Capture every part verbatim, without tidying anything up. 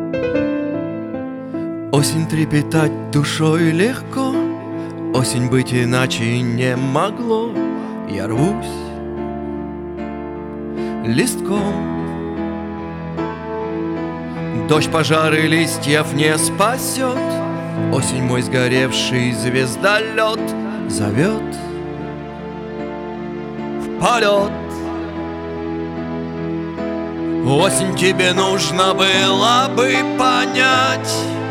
Осень трепетать душой легко, осень быть иначе не могло. Я рвусь листком. Дождь, пожары, листьев не спасет. Осень мой сгоревший звездолет зовет в полет. Осень, тебе нужно было бы понять,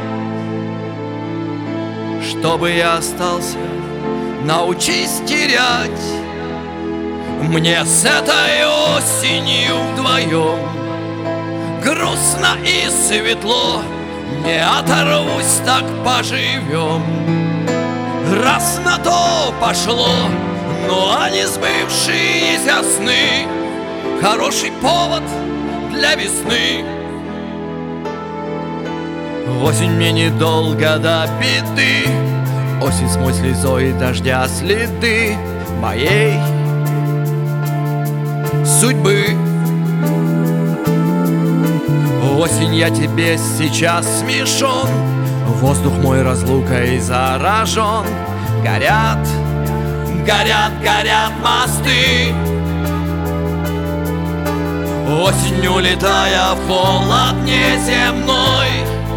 чтобы я остался, научись терять. Мне с этой осенью вдвоем грустно и светло, не оторвусь, так поживем. Раз на то пошло, ну а не сбывшиеся сны хороший повод для весны. Осень мне недолго до беды, осень смой слезой дождя следы моей судьбы. Осень, я тебе сейчас смешон, воздух мой разлукой заражен. Горят, горят, горят мосты. Осень, улетая в холод неземной,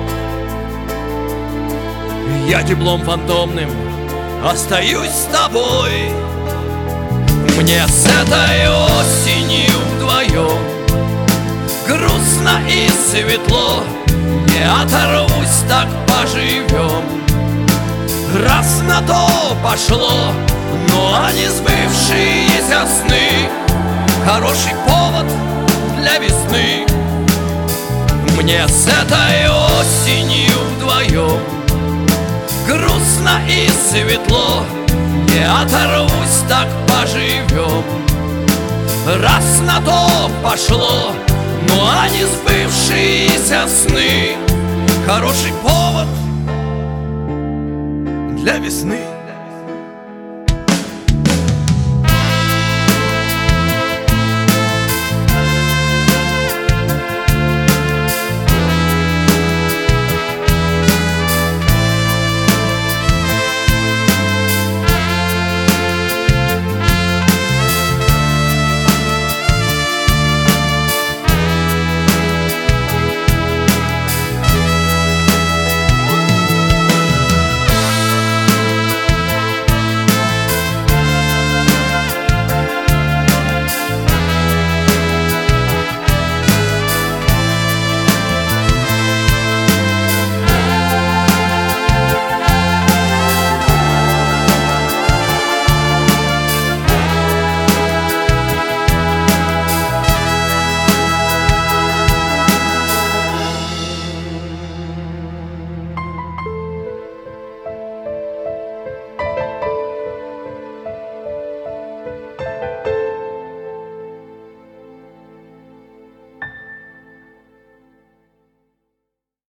я теплом фантомным остаюсь с тобой. Мне с этой осенью вдвоем грустно и светло, не оторвусь, так поживем. Раз на то пошло, ну а не сбывшиеся сны хороший повод для весны. Мне с этой осенью вдвоем грустно и светло, не оторвусь, так поживем. Раз на то пошло, ну а не сбывшиеся сны хороший повод для весны.